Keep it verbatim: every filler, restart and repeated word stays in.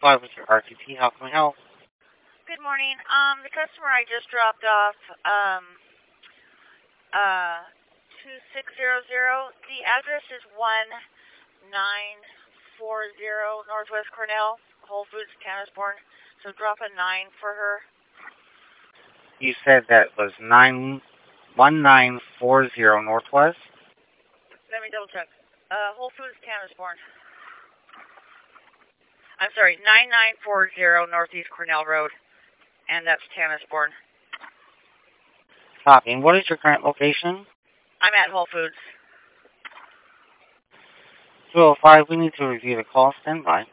five with your R T P. How can we help? Good morning. Um, the customer I just dropped off, um, uh, two six zero zero. The address is one nine four zero Northwest Cornell, Whole Foods, Tannisbourne. So drop a nine for her. You said that was nine one nine four zero Northwest. Let me double check. Uh, Whole Foods, Tannisbourne. I'm sorry, nine nine four zero Northeast Cornell Road, and that's Tannisbourne. Copy. And what is your current location? I'm at Whole Foods. two oh five, we need to review the call. Stand by.